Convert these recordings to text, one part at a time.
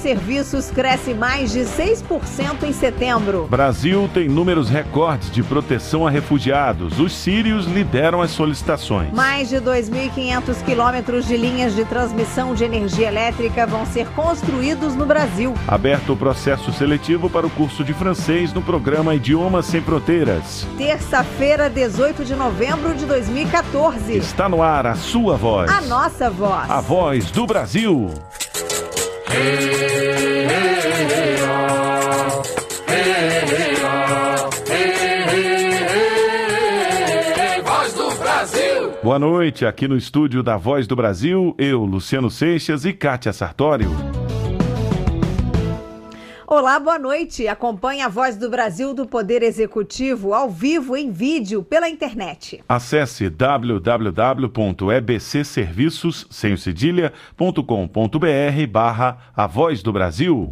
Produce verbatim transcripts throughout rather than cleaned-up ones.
serviços cresce mais de seis por cento em setembro. Brasil tem números recordes de proteção a refugiados. Os sírios lideram as solicitações. Mais de dois mil e quinhentos quilômetros de linhas de transmissão de energia elétrica vão ser construídos no Brasil. Aberto o processo seletivo para o curso de francês no programa Idiomas Sem Fronteiras. Terça-feira, dezoito de novembro de dois mil e quatorze. Está no ar a sua voz. A nossa voz. A voz do Brasil. Voz do Brasil. Boa noite, aqui no estúdio da Voz do Brasil, eu, Luciano Seixas e Kátia Sartório. Olá, boa noite. Acompanhe a Voz do Brasil do Poder Executivo ao vivo em vídeo pela internet. Acesse w w w ponto e b c serviços sem cedilha ponto com ponto b r barra a Voz do Brasil.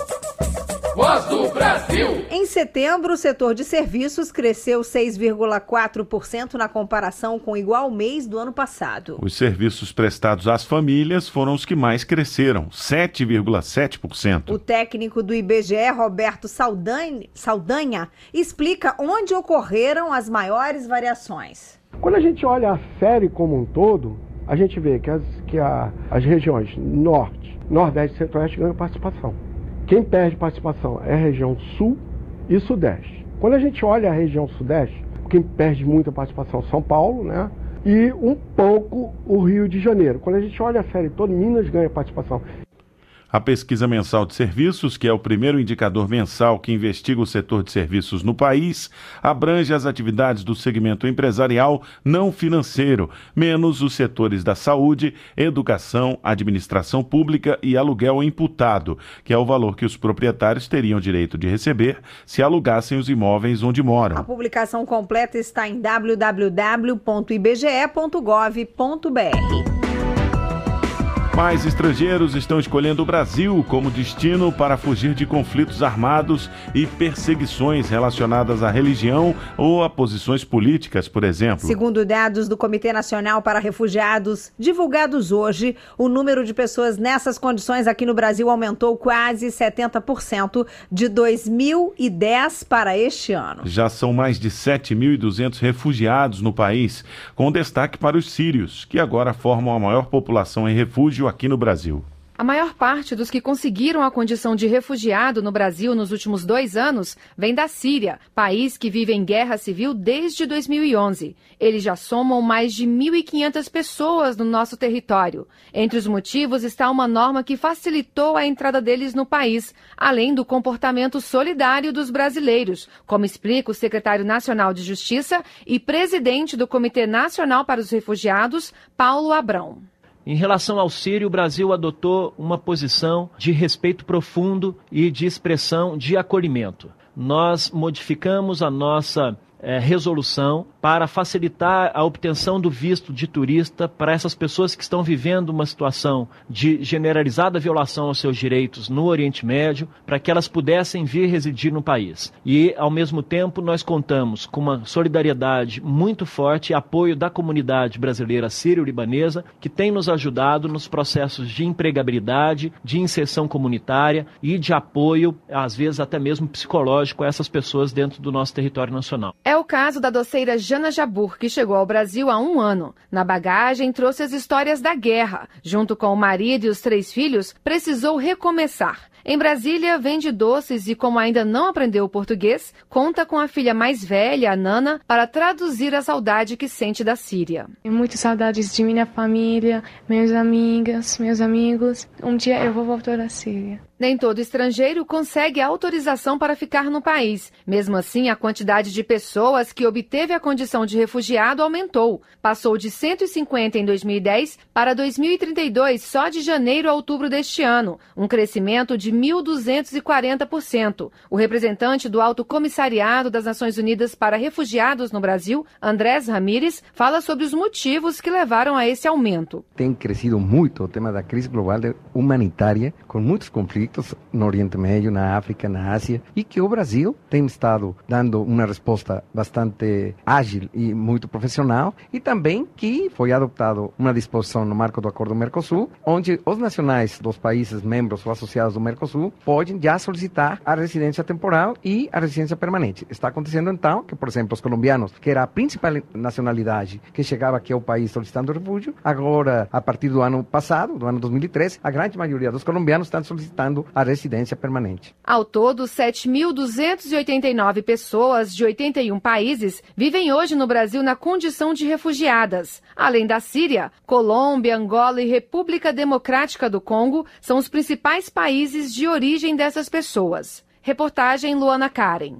Voz do Brasil. Em setembro, o setor de serviços cresceu seis vírgula quatro por cento na comparação com o igual mês do ano passado. Os serviços prestados às famílias foram os que mais cresceram, sete vírgula sete por cento. O técnico do I B G E, Roberto Saldanha, Saldanha, explica onde ocorreram as maiores variações. Quando a gente olha a série como um todo, a gente vê que as, que a, as regiões Norte, Nordeste e Centro-Oeste ganham participação. Quem perde participação é a região Sul e Sudeste. Quando a gente olha a região Sudeste, quem perde muita participação é São Paulo, né? E um pouco o Rio de Janeiro. Quando a gente olha a série toda, Minas ganha participação. A pesquisa mensal de serviços, que é o primeiro indicador mensal que investiga o setor de serviços no país, abrange as atividades do segmento empresarial não financeiro, menos os setores da saúde, educação, administração pública e aluguel imputado, que é o valor que os proprietários teriam direito de receber se alugassem os imóveis onde moram. A publicação completa está em w w w ponto i b g e ponto gov ponto b r. Mais estrangeiros estão escolhendo o Brasil como destino para fugir de conflitos armados e perseguições relacionadas à religião ou a posições políticas, por exemplo. Segundo dados do Comitê Nacional para Refugiados, divulgados hoje, o número de pessoas nessas condições aqui no Brasil aumentou quase setenta por cento de dois mil e dez para este ano. Já são mais de sete mil e duzentos refugiados no país, com destaque para os sírios, que agora formam a maior população em refúgio aqui no Brasil. A maior parte dos que conseguiram a condição de refugiado no Brasil nos últimos dois anos vem da Síria, país que vive em guerra civil desde dois mil e onze. Eles já somam mais de mil e quinhentas pessoas no nosso território. Entre os motivos está uma norma que facilitou a entrada deles no país, além do comportamento solidário dos brasileiros, como explica o secretário nacional de Justiça e presidente do Comitê Nacional para os Refugiados, Paulo Abrão. Em relação ao sírio, o Brasil adotou uma posição de respeito profundo e de expressão de acolhimento. Nós modificamos a nossa é, resolução para facilitar a obtenção do visto de turista para essas pessoas que estão vivendo uma situação de generalizada violação aos seus direitos no Oriente Médio, para que elas pudessem vir residir no país. E, ao mesmo tempo, nós contamos com uma solidariedade muito forte e apoio da comunidade brasileira sírio-libanesa, que tem nos ajudado nos processos de empregabilidade, de inserção comunitária e de apoio, às vezes até mesmo psicológico, a essas pessoas dentro do nosso território nacional. É o caso da doceira Jana Jabur, que chegou ao Brasil há um ano. Na bagagem, trouxe as histórias da guerra. Junto com o marido e os três filhos, precisou recomeçar. Em Brasília, vende doces e, como ainda não aprendeu o português, conta com a filha mais velha, a Nana, para traduzir a saudade que sente da Síria. Muitas saudades de minha família, minhas amigas, meus amigos. Um dia eu vou voltar à Síria. Nem todo estrangeiro consegue a autorização para ficar no país. Mesmo assim, a quantidade de pessoas que obteve a condição de refugiado aumentou. Passou de cento e cinquenta em dois mil e dez para dois mil e trinta e dois só de janeiro a outubro deste ano, um crescimento de mil duzentos e quarenta por cento. O representante do Alto Comissariado das Nações Unidas para Refugiados no Brasil, Andrés Ramírez, fala sobre os motivos que levaram a esse aumento. Tem crescido muito o tema da crise global humanitária, com muitos conflitos, conflitos no Oriente Médio, na África, na Ásia, e que o Brasil tem estado dando uma resposta bastante ágil e muito profissional, e também que foi adoptado uma disposição no marco do Acordo Mercosul, onde os nacionais dos países membros ou associados do Mercosul podem já solicitar a residência temporal e a residência permanente. Está acontecendo então que, por exemplo, os colombianos, que era a principal nacionalidade que chegava aqui ao país solicitando refúgio, agora, a partir do ano passado, do ano dois mil e treze, a grande maioria dos colombianos estão solicitando a residência permanente. Ao todo, sete mil duzentas e oitenta e nove pessoas de oitenta e um países vivem hoje no Brasil na condição de refugiadas. Além da Síria, Colômbia, Angola e República Democrática do Congo são os principais países de origem dessas pessoas. Reportagem Luana Karen.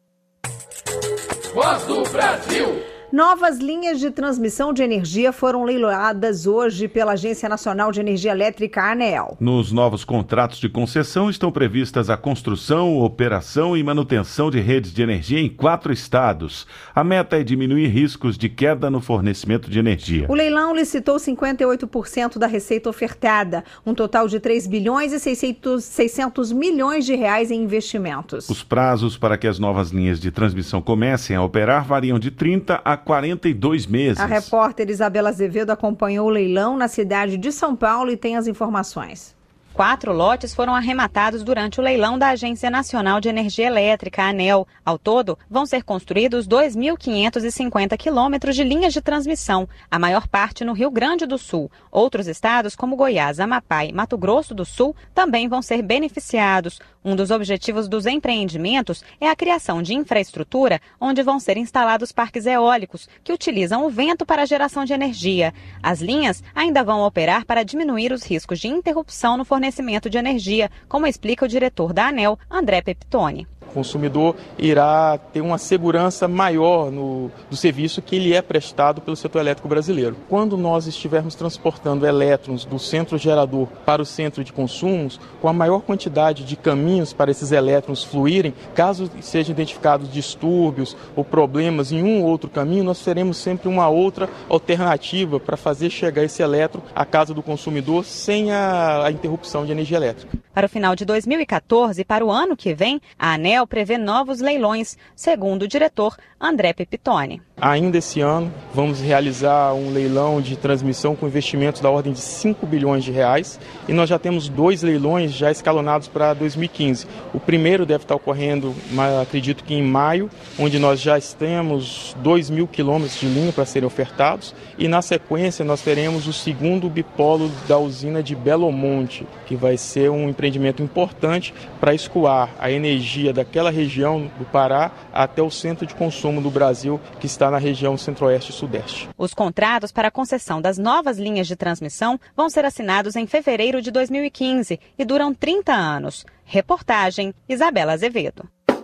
Voz do Brasil. Novas linhas de transmissão de energia foram leiloadas hoje pela Agência Nacional de Energia Elétrica, ANEEL. Nos novos contratos de concessão estão previstas a construção, operação e manutenção de redes de energia em quatro estados. A meta é diminuir riscos de queda no fornecimento de energia. O leilão licitou cinquenta e oito por cento da receita ofertada, um total de três bilhões e seiscentos milhões de reais em investimentos. Os prazos para que as novas linhas de transmissão comecem a operar variam de trinta a quarenta e dois meses. A repórter Isabela Azevedo acompanhou o leilão na cidade de São Paulo e tem as informações. Quatro lotes foram arrematados durante o leilão da Agência Nacional de Energia Elétrica, ANEEL. Ao todo, vão ser construídos dois mil quinhentos e cinquenta quilômetros de linhas de transmissão, a maior parte no Rio Grande do Sul. Outros estados, como Goiás, Amapá e Mato Grosso do Sul, também vão ser beneficiados. Um dos objetivos dos empreendimentos é a criação de infraestrutura onde vão ser instalados parques eólicos, que utilizam o vento para a geração de energia. As linhas ainda vão operar para diminuir os riscos de interrupção no fornecimento de energia, como explica o diretor da ANEEL, André Peptoni. O consumidor irá ter uma segurança maior no, do serviço que ele é prestado pelo setor elétrico brasileiro. Quando nós estivermos transportando elétrons do centro gerador para o centro de consumos, com a maior quantidade de caminhos para esses elétrons fluírem, caso sejam identificados distúrbios ou problemas em um ou outro caminho, nós teremos sempre uma outra alternativa para fazer chegar esse elétron à casa do consumidor sem a, a interrupção de energia elétrica. Para o final de dois mil e quatorze e para o ano que vem, a ANEEL prevê novos leilões, segundo o diretor André Peptoni. Ainda esse ano, vamos realizar um leilão de transmissão com investimentos da ordem de cinco bilhões de reais e nós já temos dois leilões já escalonados para dois mil e quinze. O primeiro deve estar ocorrendo, acredito que em maio, onde nós já temos dois mil quilômetros de linha para serem ofertados e na sequência nós teremos o segundo bipolo da usina de Belo Monte, que vai ser um empreendimento importante para escoar a energia daquela região do Pará até o centro de consumo do Brasil, que está na região centro-oeste e sudeste. Os contratos para a concessão das novas linhas de transmissão vão ser assinados em fevereiro de dois mil e quinze e duram trinta anos. Reportagem Isabela Azevedo.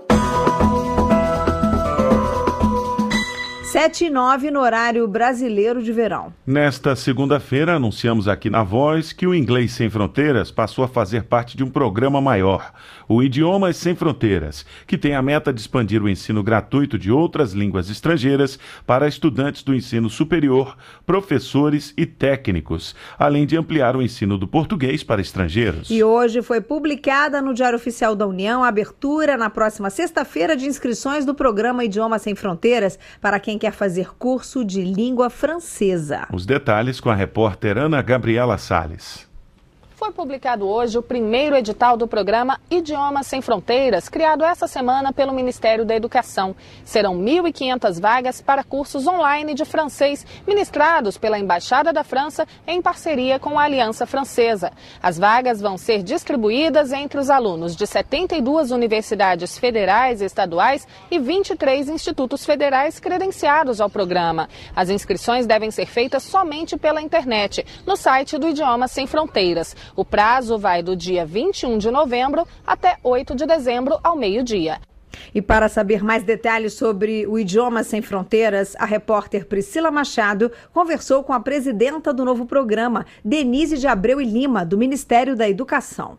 sete e nove no horário brasileiro de verão. Nesta segunda-feira, anunciamos aqui na Voz que o Inglês Sem Fronteiras passou a fazer parte de um programa maior, o Idiomas Sem Fronteiras, que tem a meta de expandir o ensino gratuito de outras línguas estrangeiras para estudantes do ensino superior, professores e técnicos, além de ampliar o ensino do português para estrangeiros. E hoje foi publicada no Diário Oficial da União a abertura na próxima sexta-feira de inscrições do programa Idiomas Sem Fronteiras para quem quer fazer curso de língua francesa. Os detalhes com a repórter Ana Gabriela Salles. Foi publicado hoje o primeiro edital do programa Idiomas Sem Fronteiras, criado essa semana pelo Ministério da Educação. Serão mil e quinhentas vagas para cursos online de francês, ministrados pela Embaixada da França em parceria com a Aliança Francesa. As vagas vão ser distribuídas entre os alunos de setenta e duas universidades federais e estaduais e vinte e três institutos federais credenciados ao programa. As inscrições devem ser feitas somente pela internet, no site do Idiomas Sem Fronteiras. O prazo vai do dia vinte e um de novembro até oito de dezembro ao meio-dia. E para saber mais detalhes sobre o Idiomas Sem Fronteiras, a repórter Priscila Machado conversou com a presidenta do novo programa, Denise de Abreu e Lima, do Ministério da Educação.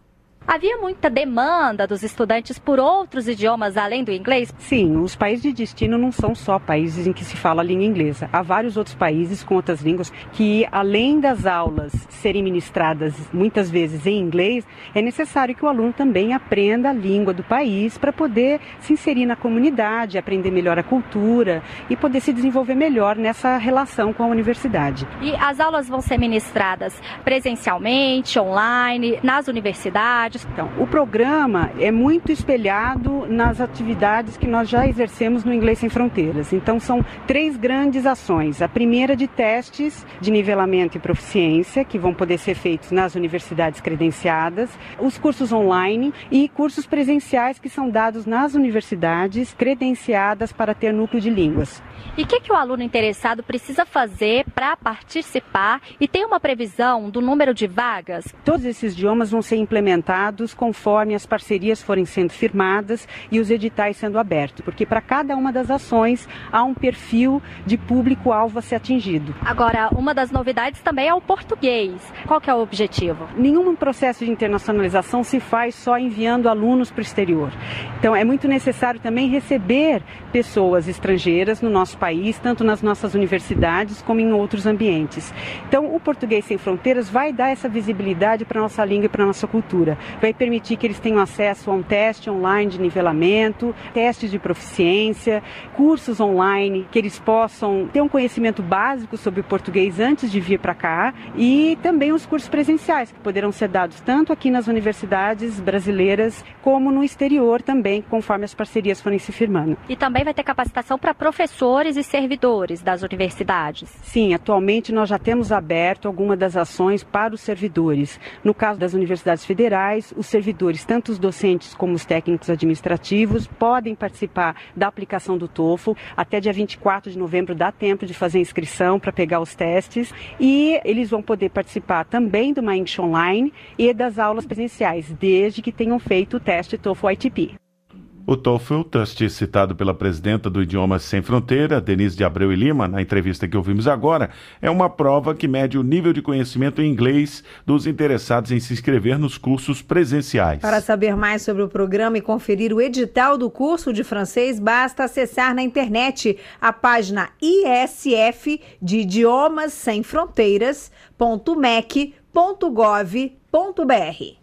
Havia muita demanda dos estudantes por outros idiomas além do inglês? Sim, os países de destino não são só países em que se fala a língua inglesa. Há vários outros países com outras línguas que, além das aulas serem ministradas muitas vezes em inglês, é necessário que o aluno também aprenda a língua do país para poder se inserir na comunidade, aprender melhor a cultura e poder se desenvolver melhor nessa relação com a universidade. E as aulas vão ser ministradas presencialmente, online, nas universidades? Então, o programa é muito espelhado nas atividades que nós já exercemos no Inglês Sem Fronteiras. Então, são três grandes ações. A primeira de testes de nivelamento e proficiência, que vão poder ser feitos nas universidades credenciadas, os cursos online e cursos presenciais que são dados nas universidades credenciadas para ter núcleo de línguas. E o que, que o aluno interessado precisa fazer para participar? E tem uma previsão do número de vagas? Todos esses idiomas vão ser implementados conforme as parcerias forem sendo firmadas e os editais sendo abertos, porque para cada uma das ações há um perfil de público-alvo a ser atingido. Agora, uma das novidades também é o português. Qual que é o objetivo? Nenhum processo de internacionalização se faz só enviando alunos para o exterior. Então, é muito necessário também receber pessoas estrangeiras no nosso país, tanto nas nossas universidades como em outros ambientes. Então, o Português Sem Fronteiras vai dar essa visibilidade para a nossa língua e para a nossa cultura. Vai permitir que eles tenham acesso a um teste online de nivelamento, testes de proficiência, cursos online, que eles possam ter um conhecimento básico sobre o português antes de vir para cá, e também os cursos presenciais, que poderão ser dados tanto aqui nas universidades brasileiras como no exterior também, conforme as parcerias forem se firmando. E também vai ter capacitação para professores e servidores das universidades? Sim, atualmente nós já temos aberto algumas das ações para os servidores. No caso das universidades federais, os servidores, tanto os docentes como os técnicos administrativos, podem participar da aplicação do TOEFL. Até dia vinte e quatro de novembro dá tempo de fazer a inscrição para pegar os testes, e eles vão poder participar também do MyEnglish Online e das aulas presenciais, desde que tenham feito o teste TOEFL I T P. O TOEFL, teste citado pela presidenta do Idiomas Sem Fronteira, Denise de Abreu e Lima, na entrevista que ouvimos agora, é uma prova que mede o nível de conhecimento em inglês dos interessados em se inscrever nos cursos presenciais. Para saber mais sobre o programa e conferir o edital do curso de francês, basta acessar na internet a página I S F de idiomas sem fronteiras ponto m e c ponto gov ponto b r.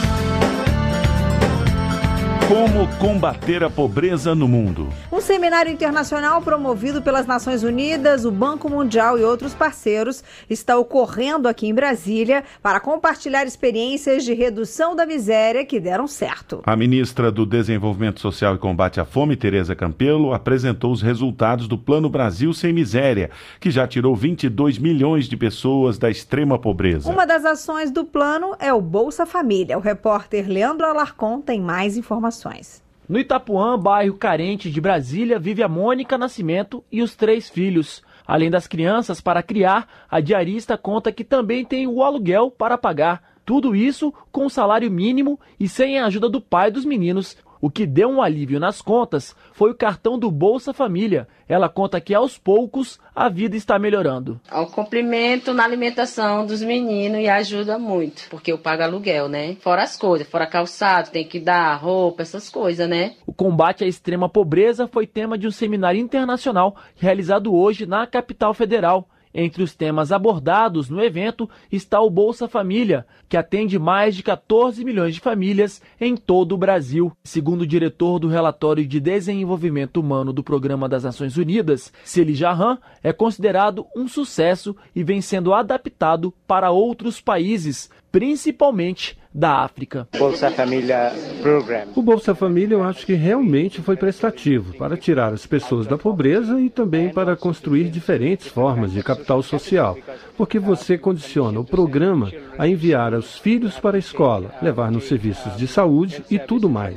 Como combater a pobreza no mundo? Um seminário internacional promovido pelas Nações Unidas, o Banco Mundial e outros parceiros está ocorrendo aqui em Brasília para compartilhar experiências de redução da miséria que deram certo. A ministra do Desenvolvimento Social e Combate à Fome, Tereza Campelo, apresentou os resultados do Plano Brasil Sem Miséria, que já tirou vinte e dois milhões de pessoas da extrema pobreza. Uma das ações do plano é o Bolsa Família. O repórter Leandro Alarcon tem mais informações. No Itapuã, bairro carente de Brasília, vive a Mônica Nascimento e os três filhos. Além das crianças para criar, a diarista conta que também tem o aluguel para pagar. Tudo isso com o salário mínimo e sem a ajuda do pai dos meninos. O que deu um alívio nas contas foi o cartão do Bolsa Família. Ela conta que aos poucos a vida está melhorando. É um complemento na alimentação dos meninos e ajuda muito, porque eu pago aluguel, né? Fora as coisas, fora calçado, tem que dar roupa, essas coisas, né? O combate à extrema pobreza foi tema de um seminário internacional realizado hoje na capital federal. Entre os temas abordados no evento está o Bolsa Família, que atende mais de quatorze milhões de famílias em todo o Brasil. Segundo o diretor do Relatório de Desenvolvimento Humano do Programa das Nações Unidas, Celi Jahan, é considerado um sucesso e vem sendo adaptado para outros países, principalmente da África. Bolsa Família Program. O Bolsa Família eu acho que realmente foi prestativo para tirar as pessoas da pobreza e também para construir diferentes formas de capital social, porque você condiciona o programa a enviar os filhos para a escola, levar nos serviços de saúde e tudo mais.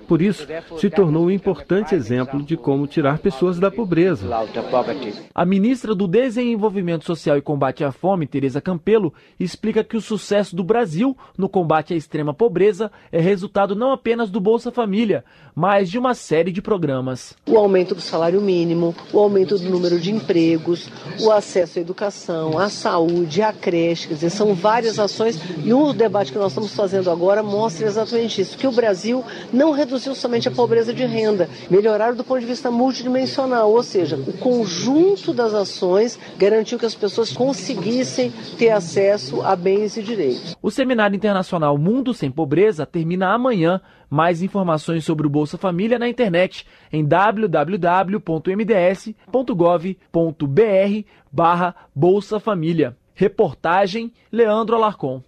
Por isso, se tornou um importante exemplo de como tirar pessoas da pobreza. A ministra do Desenvolvimento Social e Combate à Fome, Tereza Campelo, explica que o sucesso do Brasil no combate à extrema pobreza é resultado não apenas do Bolsa Família, mas de uma série de programas. O aumento do salário mínimo, o aumento do número de empregos, o acesso à educação, à saúde, à creche, quer dizer, são várias ações e o debate que nós estamos fazendo agora mostra exatamente isso, que o Brasil não reduziu somente a pobreza de renda, melhoraram do ponto de vista multidimensional, ou seja, o conjunto das ações garantiu que as pessoas conseguissem ter acesso a bens e direitos. O Seminário Internacional Mundo Sem Pobreza termina amanhã. Mais informações sobre o Bolsa Família na internet em w w w ponto m d s ponto gov ponto b r barra Bolsa Família. Reportagem Leandro Alarcon.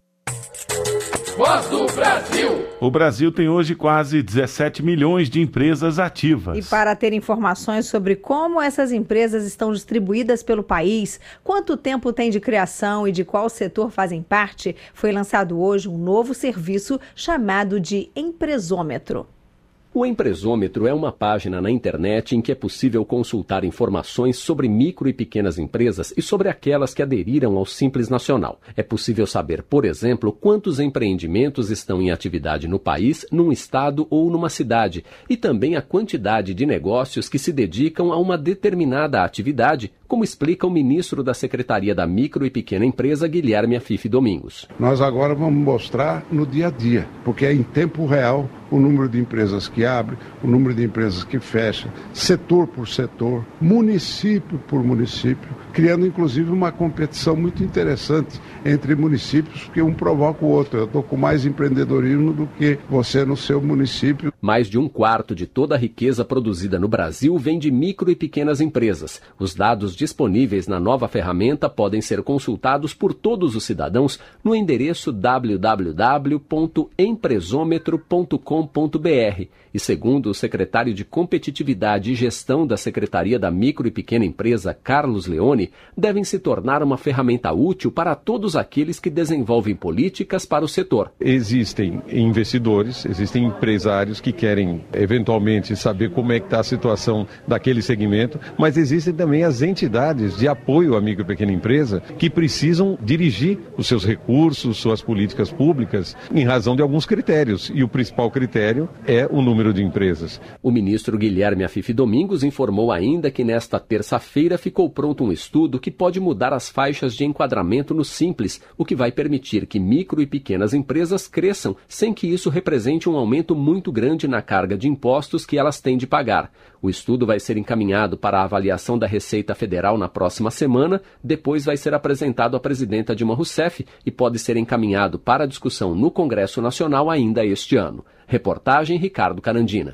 Voz do Brasil. O Brasil tem hoje quase dezessete milhões de empresas ativas. E para ter informações sobre como essas empresas estão distribuídas pelo país, quanto tempo tem de criação e de qual setor fazem parte, foi lançado hoje um novo serviço chamado de Empresômetro. O Empresômetro é uma página na internet em que é possível consultar informações sobre micro e pequenas empresas e sobre aquelas que aderiram ao Simples Nacional. É possível saber, por exemplo, quantos empreendimentos estão em atividade no país, num estado ou numa cidade, e também a quantidade de negócios que se dedicam a uma determinada atividade, como explica o ministro da Secretaria da Micro e Pequena Empresa, Guilherme Afife Domingos. Nós agora vamos mostrar no dia a dia, porque é em tempo real o número de empresas que abrem, o número de empresas que fecham, setor por setor, município por município, criando inclusive uma competição muito interessante entre municípios, porque um provoca o outro. Eu estou com mais empreendedorismo do que você no seu município. Mais de um quarto de toda a riqueza produzida no Brasil vem de micro e pequenas empresas. Os dados disponíveis na nova ferramenta podem ser consultados por todos os cidadãos no endereço w w w ponto empresômetro ponto com ponto b r. E segundo o secretário de Competitividade e Gestão da Secretaria da Micro e Pequena Empresa, Carlos Leone, devem se tornar uma ferramenta útil para todos aqueles que desenvolvem políticas para o setor. Existem investidores, existem empresários que querem eventualmente saber como é que está a situação daquele segmento, mas existem também as entidades de apoio à micro e pequena empresa que precisam dirigir os seus recursos, suas políticas públicas, em razão de alguns critérios, e o principal critério é o número de empresas. O ministro Guilherme Afife Domingos informou ainda que nesta terça-feira ficou pronto um estudo que pode mudar as faixas de enquadramento no Simples, o que vai permitir que micro e pequenas empresas cresçam sem que isso represente um aumento muito grande na carga de impostos que elas têm de pagar. O estudo vai ser encaminhado para a avaliação da Receita Federal na próxima semana, depois vai ser apresentado à presidenta Dilma Rousseff e pode ser encaminhado para discussão no Congresso Nacional ainda este ano. Reportagem Ricardo Carandina.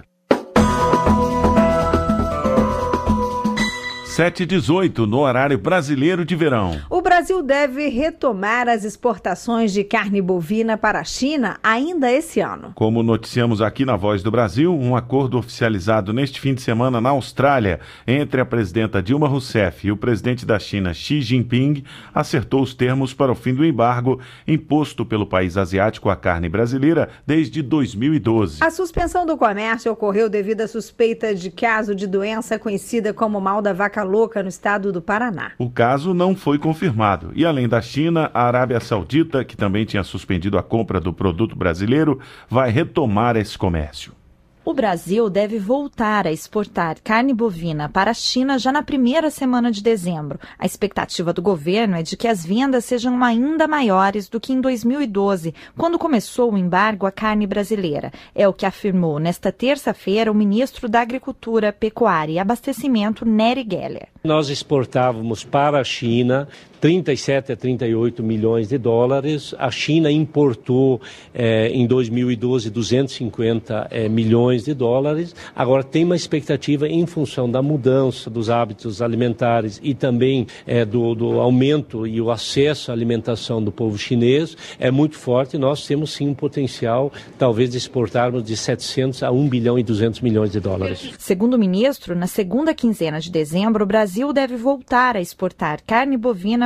sete e dezoito no horário brasileiro de verão. O Brasil deve retomar as exportações de carne bovina para a China ainda esse ano. Como noticiamos aqui na Voz do Brasil, um acordo oficializado neste fim de semana na Austrália entre a presidenta Dilma Rousseff e o presidente da China, Xi Jinping, acertou os termos para o fim do embargo imposto pelo país asiático à carne brasileira desde dois mil e doze. A suspensão do comércio ocorreu devido à suspeita de caso de doença conhecida como mal da vaca louca no estado do Paraná. O caso não foi confirmado e, além da China, a Arábia Saudita, que também tinha suspendido a compra do produto brasileiro, vai retomar esse comércio. O Brasil deve voltar a exportar carne bovina para a China já na primeira semana de dezembro. A expectativa do governo é de que as vendas sejam ainda maiores do que em dois mil e doze, quando começou o embargo à carne brasileira. É o que afirmou nesta terça-feira o ministro da Agricultura, Pecuária e Abastecimento, Nery Geller. Nós exportávamos para a China trinta e sete a trinta e oito milhões de dólares. A China importou eh, em dois mil e doze duzentos e cinquenta eh, milhões de dólares. Agora tem uma expectativa em função da mudança dos hábitos alimentares e também eh, do, do aumento e o acesso à alimentação do povo chinês é muito forte. Nós temos sim um potencial talvez de exportarmos de setecentos a um bilhão e duzentos milhões de dólares. Segundo o ministro, na segunda quinzena de dezembro, o Brasil deve voltar a exportar carne bovina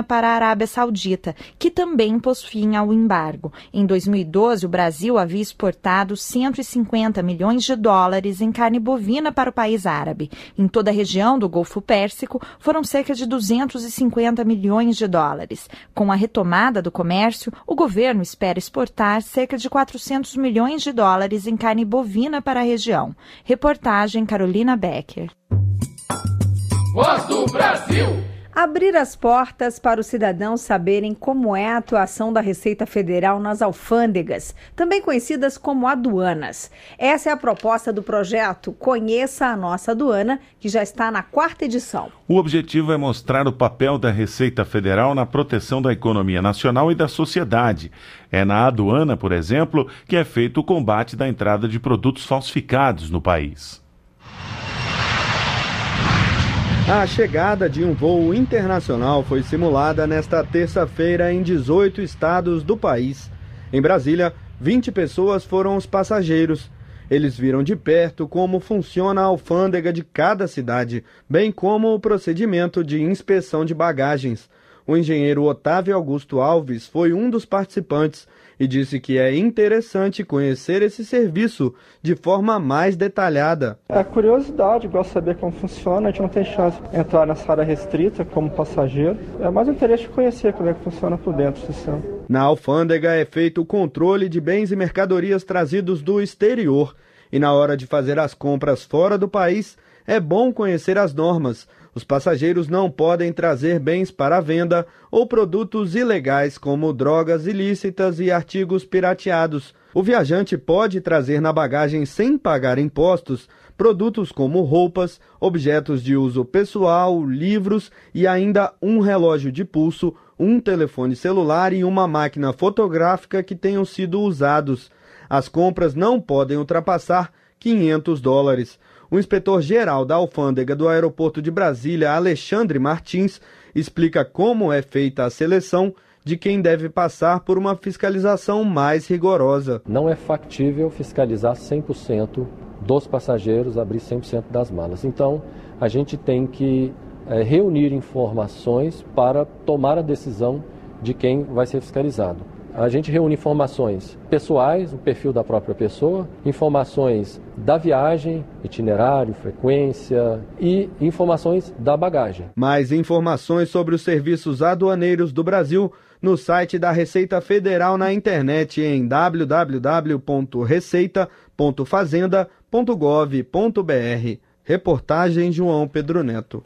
para a Arábia Saudita, que também pôs fim ao embargo. Em dois mil e doze, o Brasil havia exportado cento e cinquenta milhões de dólares em carne bovina para o país árabe. Em toda a região do Golfo Pérsico, foram cerca de duzentos e cinquenta milhões de dólares. Com a retomada do comércio, o governo espera exportar cerca de quatrocentos milhões de dólares em carne bovina para a região. Reportagem Carolina Becker. Voz do Brasil. Abrir as portas para os cidadãos saberem como é a atuação da Receita Federal nas alfândegas, também conhecidas como aduanas. Essa é a proposta do projeto Conheça a Nossa Aduana, que já está na quarta edição. O objetivo é mostrar o papel da Receita Federal na proteção da economia nacional e da sociedade. É na aduana, por exemplo, que é feito o combate da entrada de produtos falsificados no país. A chegada de um voo internacional foi simulada nesta terça-feira em dezoito estados do país. Em Brasília, vinte pessoas foram os passageiros. Eles viram de perto como funciona a alfândega de cada cidade, bem como o procedimento de inspeção de bagagens. O engenheiro Otávio Augusto Alves foi um dos participantes e disse que é interessante conhecer esse serviço de forma mais detalhada. É curiosidade, gosto de saber como funciona, a gente não tem chance de entrar nessa área restrita como passageiro. É mais interesse de conhecer como é que funciona por dentro do sistema. Na alfândega é feito o controle de bens e mercadorias trazidos do exterior. E na hora de fazer as compras fora do país, é bom conhecer as normas. Os passageiros não podem trazer bens para venda ou produtos ilegais como drogas ilícitas e artigos pirateados. O viajante pode trazer na bagagem sem pagar impostos produtos como roupas, objetos de uso pessoal, livros e ainda um relógio de pulso, um telefone celular e uma máquina fotográfica que tenham sido usados. As compras não podem ultrapassar quinhentos dólares. O inspetor-geral da alfândega do aeroporto de Brasília, Alexandre Martins, explica como é feita a seleção de quem deve passar por uma fiscalização mais rigorosa. Não é factível fiscalizar cem por cento dos passageiros, abrir cem por cento das malas. Então, a gente tem que é, reunir informações para tomar a decisão de quem vai ser fiscalizado. A gente reúne informações pessoais, o perfil da própria pessoa, informações da viagem, itinerário, frequência e informações da bagagem. Mais informações sobre os serviços aduaneiros do Brasil no site da Receita Federal na internet em w w w ponto receita ponto fazenda ponto gov ponto b r. Reportagem João Pedro Neto.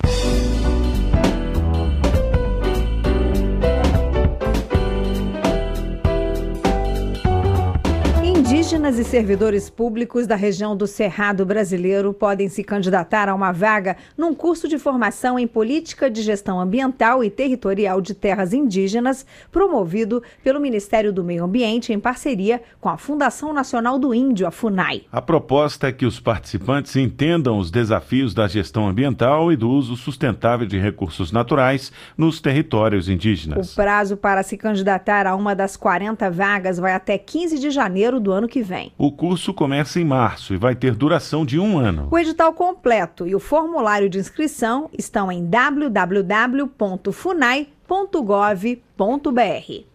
Indígenas e servidores públicos da região do Cerrado brasileiro podem se candidatar a uma vaga num curso de formação em Política de Gestão Ambiental e Territorial de Terras Indígenas, promovido pelo Ministério do Meio Ambiente em parceria com a Fundação Nacional do Índio, a FUNAI. A proposta é que os participantes entendam os desafios da gestão ambiental e do uso sustentável de recursos naturais nos territórios indígenas. O prazo para se candidatar a uma das quarenta vagas vai até quinze de janeiro do ano que vem. O curso começa em março e vai ter duração de um ano. O edital completo e o formulário de inscrição estão em w w w ponto funai ponto gov ponto b r.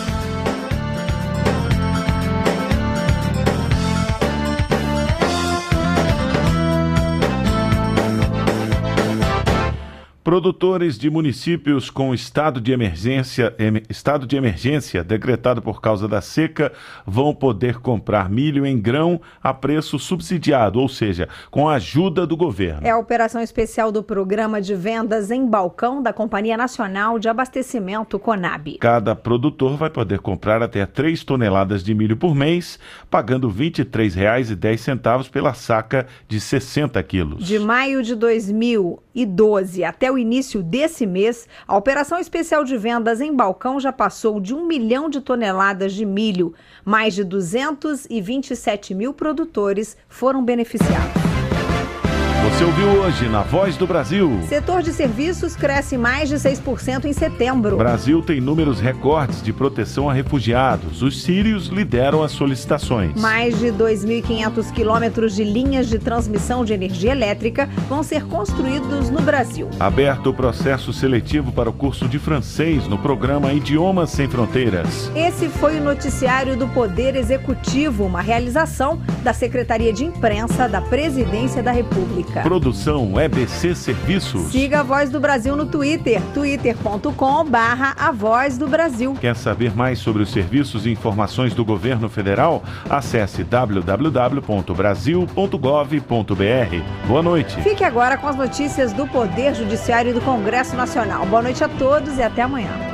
Produtores de municípios com estado de emergência, em, estado de emergência decretado por causa da seca vão poder comprar milho em grão a preço subsidiado, ou seja, com a ajuda do governo. É a operação especial do Programa de Vendas em Balcão da Companhia Nacional de Abastecimento, CONAB. Cada produtor vai poder comprar até três toneladas de milho por mês, pagando vinte e três reais e dez centavos pela saca de sessenta quilos. De maio de dois mil e doze até o início desse mês, a operação especial de vendas em balcão já passou de um milhão de toneladas de milho. Mais de duzentos e vinte e sete mil produtores foram beneficiados. Você ouviu hoje na Voz do Brasil. Setor de serviços cresce mais de seis por cento em setembro. O Brasil tem números recordes de proteção a refugiados. Os sírios lideram as solicitações. Mais de dois mil e quinhentos quilômetros de linhas de transmissão de energia elétrica vão ser construídos no Brasil. Aberto o processo seletivo para o curso de francês no programa Idiomas Sem Fronteiras. Esse foi o noticiário do Poder Executivo, uma realização da Secretaria de Imprensa da Presidência da República. Produção E B C Serviços. Siga a Voz do Brasil no Twitter, twitter ponto com barra a voz do Brasil. Quer saber mais sobre os serviços e informações do governo federal? Acesse w w w ponto brasil ponto gov ponto b r. Boa noite. Fique agora com as notícias do Poder Judiciário e do Congresso Nacional. Boa noite a todos e até amanhã.